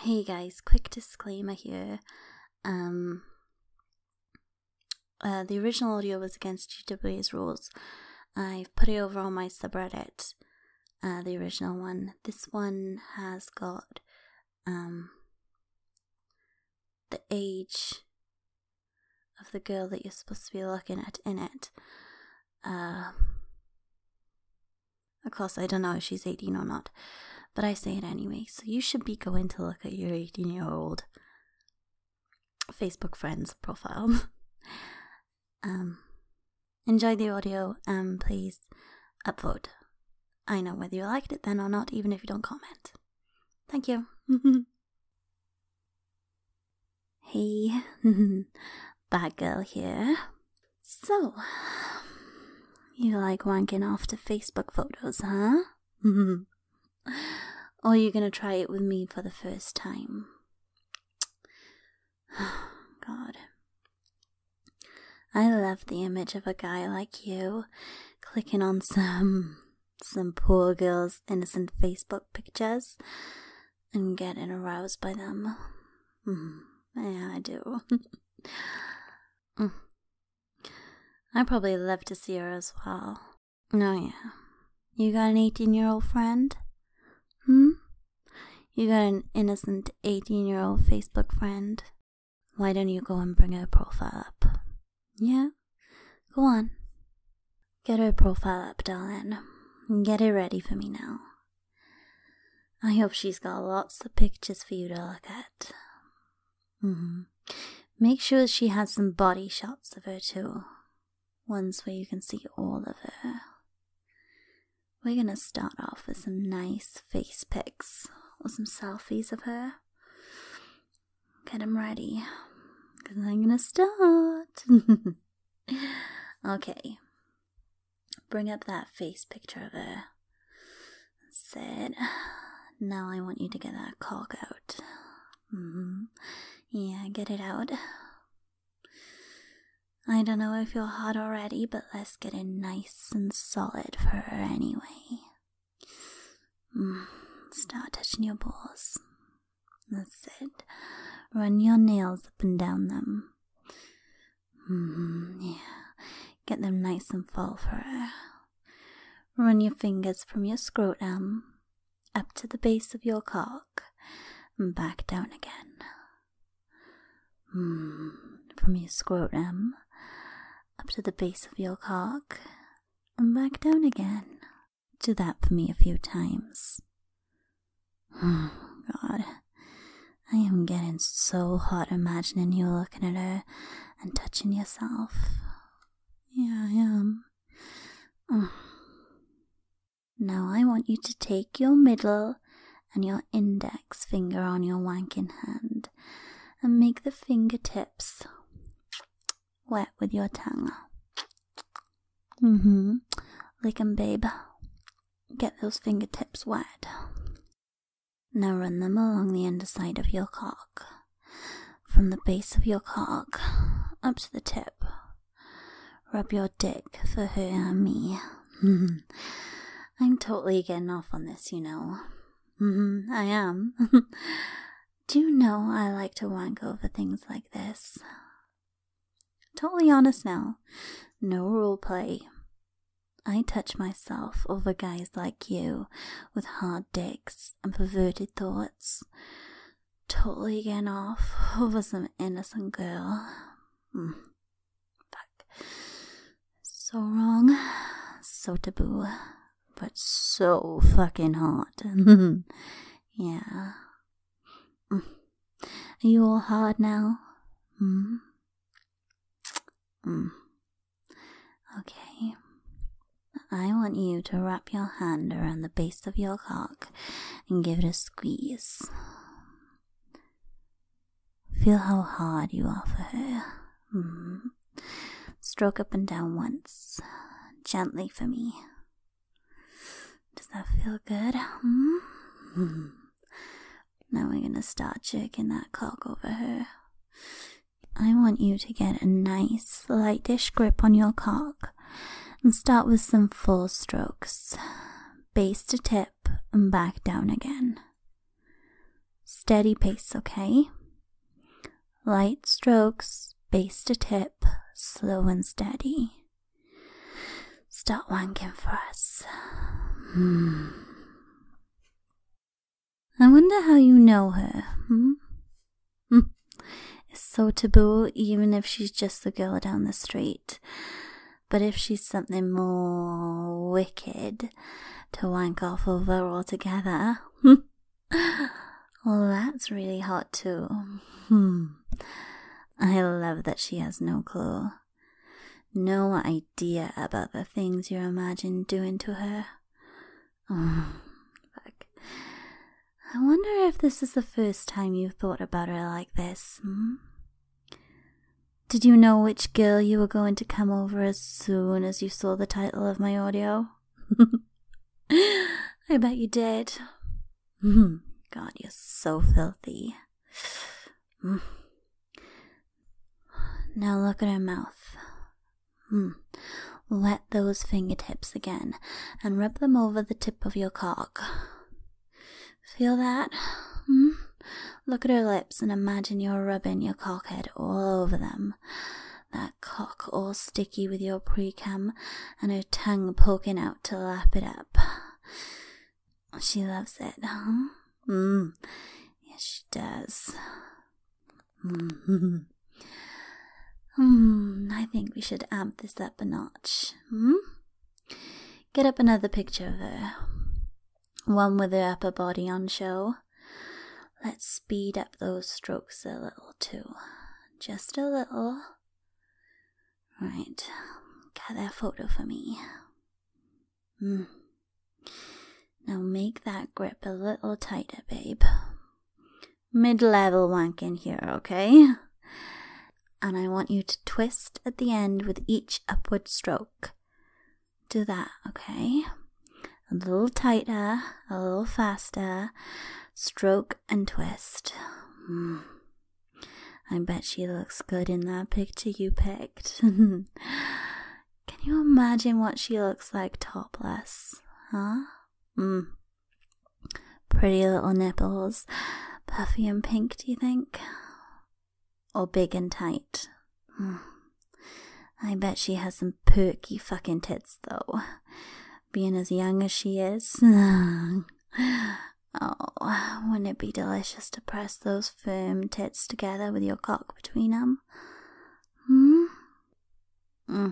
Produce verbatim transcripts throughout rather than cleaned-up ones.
Hey guys, quick disclaimer here. Um, uh, the original audio was against G W A's rules. I've put it over on my subreddit, uh, the original one. This one has got um, the age of the girl that you're supposed to be looking at in it. Uh, of course, I don't know if she's eighteen or not, but I say it anyway. So you should be going to look at your eighteen-year-old Facebook friends profile. um, enjoy the audio and please upvote. I know whether you liked it then or not, even if you don't comment. Thank you. Hey, bad girl here. So, you like wanking off to Facebook photos, huh? Or you gonna try it with me for the first time? God. I love the image of a guy like you clicking on some some poor girl's innocent Facebook pictures and getting aroused by them. Mm, yeah, I do. mm. I probably love to see her as well. Oh yeah. You got an eighteen-year-old friend? Hmm? You got an innocent eighteen-year-old Facebook friend? Why don't you go and bring her profile up? Yeah? Go on. Get her profile up, darling. Get it ready for me now. I hope she's got lots of pictures for you to look at. Mm-hmm. Make sure she has some body shots of her too. Ones where you can see all of her. We're gonna start off with some nice face pics or some selfies of her. Get them ready, because I'm gonna start. Okay. Bring up that face picture of her. That's it. Now I want you to get that cock out. Mm-hmm. Yeah, get it out. I don't know if you're hot already, but let's get it nice and solid for her anyway. Mm, start touching your balls. That's it. Run your nails up and down them. Mm, yeah. Get them nice and full for her. Run your fingers from your scrotum up to the base of your cock and back down again. Mm, from your scrotum up to the base of your cock and back down again. Do that for me a few times. Oh, God. I am getting so hot imagining you looking at her and touching yourself. Yeah, I am. Oh. Now I want you to take your middle and your index finger on your wanking hand and make the fingertips wet with your tongue. Mm-hmm. Lick 'em, babe. Get those fingertips wet. Now run them along the underside of your cock. From the base of your cock up to the tip. Rub your dick for her and me. I'm totally getting off on this, you know. Mm-hmm, I am. Do you know I like to wank over things like this? Totally honest now. No role play. I touch myself over guys like you with hard dicks and perverted thoughts. Totally getting off over some innocent girl. Mm. Fuck. So wrong. So taboo. But so fucking hot. Yeah. Mm. Are you all hard now? Hmm? Mm. Okay. I want you to wrap your hand around the base of your cock and give it a squeeze. Feel how hard you are for her. Mm. Stroke up and down once. Gently for me. Does that feel good? Mm. Now we're gonna start jerking that cock over her. I want you to get a nice, lightish grip on your cock and start with some full strokes, base to tip and back down again. Steady pace, okay? Light strokes, base to tip, slow and steady. Start wanking for us. Hmm. I wonder how you know her, hmm? hmm? It's so taboo, even if she's just the girl down the street. But if she's something more wicked to wank off over altogether, well, that's really hot too. Hmm. I love that she has no clue. No idea about the things you imagine doing to her. Oh, fuck. I wonder if this is the first time you thought about her like this, hmm? Did you know which girl you were going to come over as soon as you saw the title of my audio? I bet you did. God, you're so filthy. Now look at her mouth. Hmm. Wet those fingertips again and rub them over the tip of your cock. Feel that? Hmm? Look at her lips and imagine you're rubbing your cockhead all over them. That cock all sticky with your pre-cum and her tongue poking out to lap it up. She loves it, huh? Mm. Yes, she does. Mm-hmm. Hmm, I think we should amp this up a notch. Hmm? Get up another picture of her. One with her upper body on show. Let's speed up those strokes a little too. Just a little. Right. Get that photo for me. Hmm. Now make that grip a little tighter, babe. Mid-level wanking here, okay? And I want you to twist at the end with each upward stroke. Do that, okay? A little tighter, a little faster. Stroke and twist. Mm. I bet she looks good in that picture you picked. Can you imagine what she looks like topless? Huh? Mm. Pretty little nipples. Puffy and pink, do you think? Or big and tight? Mm. I bet she has some perky fucking tits, though. Being as young as she is. Oh, wouldn't it be delicious to press those firm tits together with your cock between them? Hmm? Mm.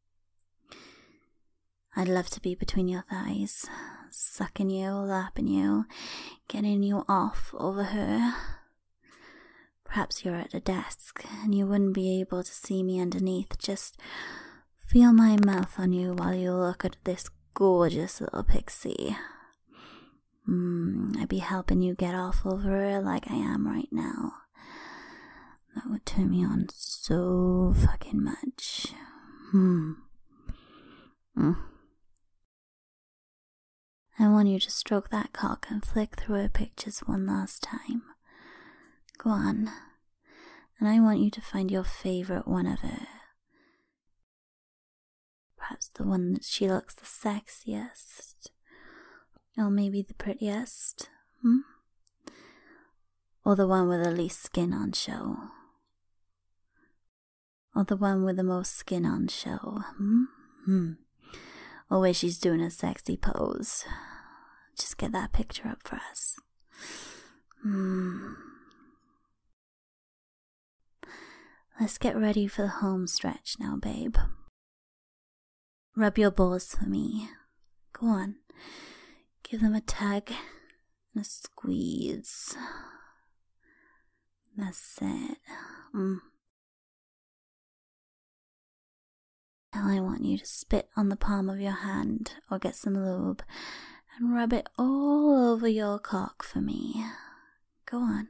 I'd love to be between your thighs, sucking you, lapping you, getting you off over her. Perhaps you're at a desk and you wouldn't be able to see me underneath. Just feel my mouth on you while you look at this gorgeous little pixie. Mm, I'd be helping you get off over her like I am right now. That would turn me on so fucking much. Hmm. Mm. I want you to stroke that cock and flick through her pictures one last time. Go on. And I want you to find your favorite one of her. Perhaps the one that she looks the sexiest. Or maybe the prettiest, hmm? Or the one with the least skin on show. Or the one with the most skin on show, hmm? hmm? Or where she's doing a sexy pose. Just get that picture up for us. Hmm. Let's get ready for the home stretch now, babe. Rub your balls for me. Go on. Give them a tug and a squeeze. That's it. Mm. Now I want you to spit on the palm of your hand or get some lube and rub it all over your cock for me. Go on.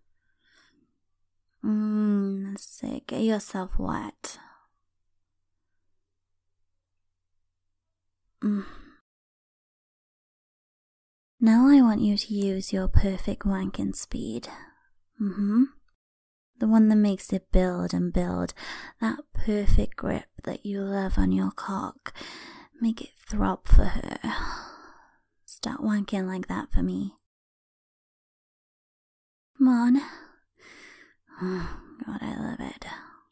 Mmm, that's it. Get yourself wet. Mm. Now I want you to use your perfect wanking speed. Mm-hmm. The one that makes it build and build. That perfect grip that you love on your cock. Make it throb for her. Start wanking like that for me. Come on. Oh, God, I love it.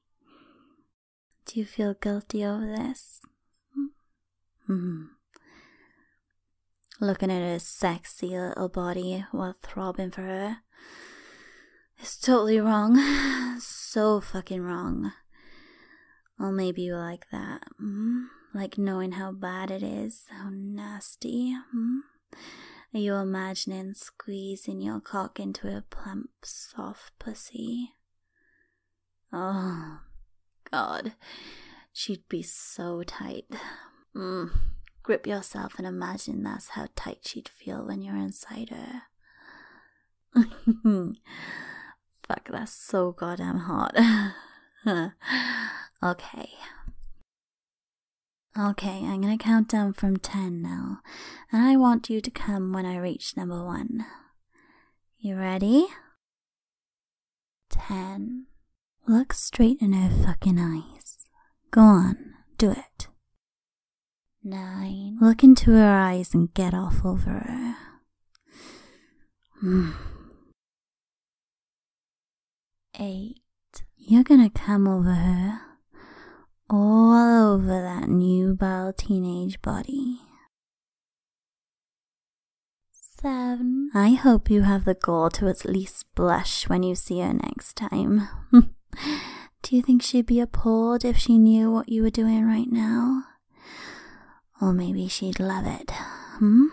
Do you feel guilty over this? Hmm. Looking at her sexy little body while throbbing for her is totally wrong. So fucking wrong. Or maybe you like that. Hmm? Like knowing how bad it is, how nasty. Hmm? Are you imagining squeezing your cock into a plump, soft pussy? Oh, God. She'd be so tight. Mm. Grip yourself and imagine that's how tight she'd feel when you're inside her. Fuck, that's so goddamn hot. Okay. Okay, I'm gonna count down from ten now, and I want you to come when I reach number one. You ready? Ten. Look straight in her fucking eyes. Go on, do it. Nine. Look into her eyes and get off over her. Mm. Eight. You're gonna come over her. All over that nubile teenage body. Seven. I hope you have the gall to at least blush when you see her next time. Do you think she'd be appalled if she knew what you were doing right now? Or maybe she'd love it, hmm?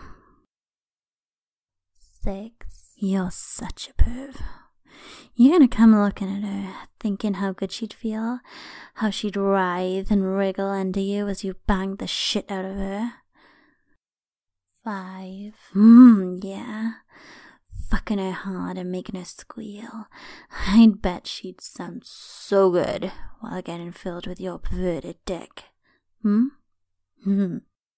Six. You're such a perv. You're gonna come looking at her, thinking how good she'd feel, how she'd writhe and wriggle under you as you banged the shit out of her. Five. Mmm, yeah. Fucking her hard and making her squeal. I'd bet she'd sound so good while getting filled with your perverted dick. Hmm? Hmm.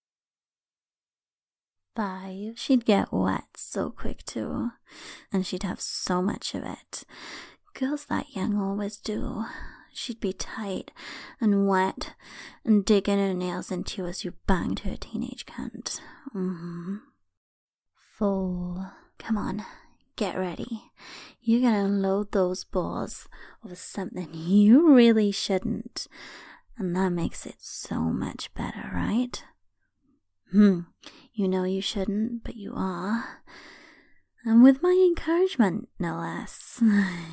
Five. She'd get wet so quick too, and she'd have so much of it. Girls that young always do. She'd be tight and wet and digging her nails into you as you banged her teenage cunt. Mm-hmm. Four. Come on, get ready. You're gonna unload those balls with something you really shouldn't, and that makes it so much better, right? Hmm. You know you shouldn't, but you are. And with my encouragement, no less.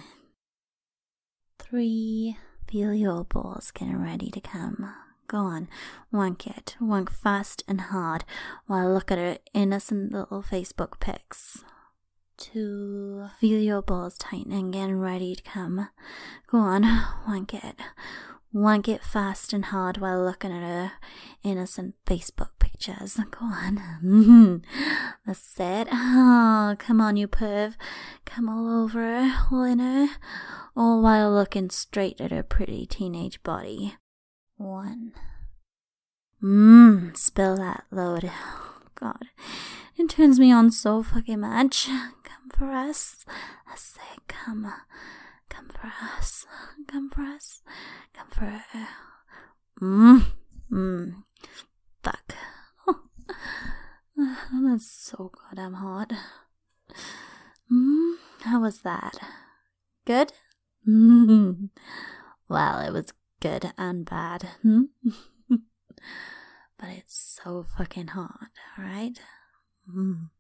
Three. Feel your balls getting ready to come. Go on, wank it. Wank fast and hard while I look at her innocent little Facebook pics. Two. Feel your balls tightening, getting ready to come. Go on, wank it. Wank it fast and hard while looking at her innocent Facebook pictures. Go on. That's it. Oh, come on, you perv. Come all over her, all in her, all while looking straight at her pretty teenage body. One. Mmm, spill that load. Oh, God. It turns me on so fucking much. Come for us. I say, come. Come for us. Come for us. Come for her. Mmm. Mmm. Fuck. Oh. That's so goddamn hot. Mmm. How was that? Good? Mm. Well, it was good and bad. Hmm? But it's so fucking hot, alright? Mm.